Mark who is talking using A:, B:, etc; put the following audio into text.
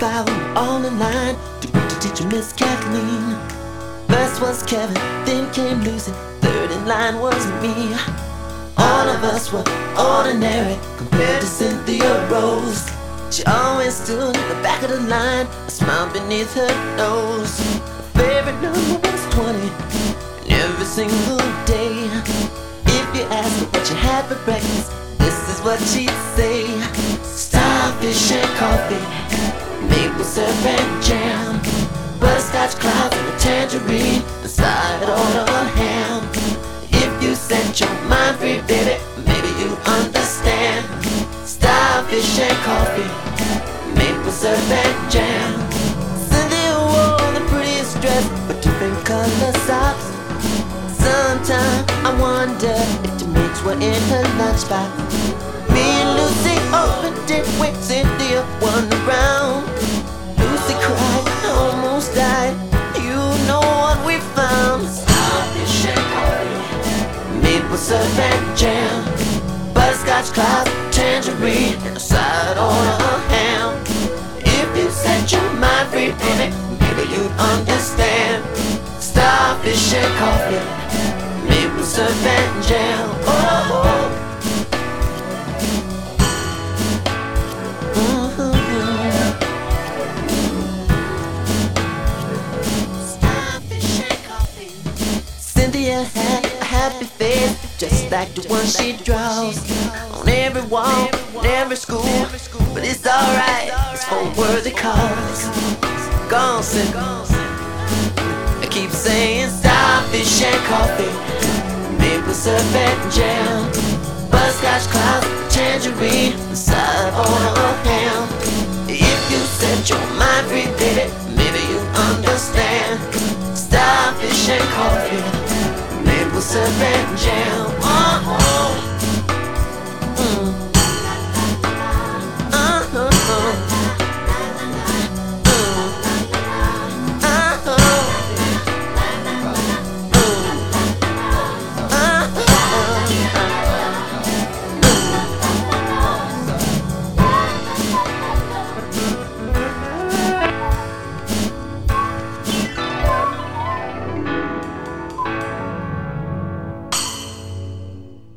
A: file all in line to greet the teacher, Miss Kathleen. First was Kevin, then came Lucy, third in line was me. All of us were ordinary compared to Cynthia Rose. She always stood in the back of the line, a smile beneath her nose. Her favorite number was 20, and every single day, if you asked her what she had for breakfast, this is what she'd say: starfish and coffee, maple syrup and jam, butterscotch clouds and a tangerine, a side order of ham. If you set your mind free, baby, maybe you understand. Starfish and coffee, maple syrup and jam. Cynthia wore the prettiest dress with different color socks. Sometimes I wonder if the mates were in her lunchbox. Me and Lucy opened it when Cynthia won around. Lucy cried, almost died. You know what we found: starfish and coffee, maple syrup and jam, butterscotch clouds, tangerine, and a side order of ham. If you set your mind free, baby, maybe you'd understand. Starfish and coffee, maple syrup and jam. Oh. Cynthia had a happy face, just like the one she draws on every wall, in every school. But it's alright, it's for a worthy cause. Gone, Cynthia. I keep saying starfish and coffee, maple syrup and jam, butterscotch clouds, tangerine, a side order of ham. If you set your mind free, baby, maybe you understand. Starfish and coffee, maple syrup and jam.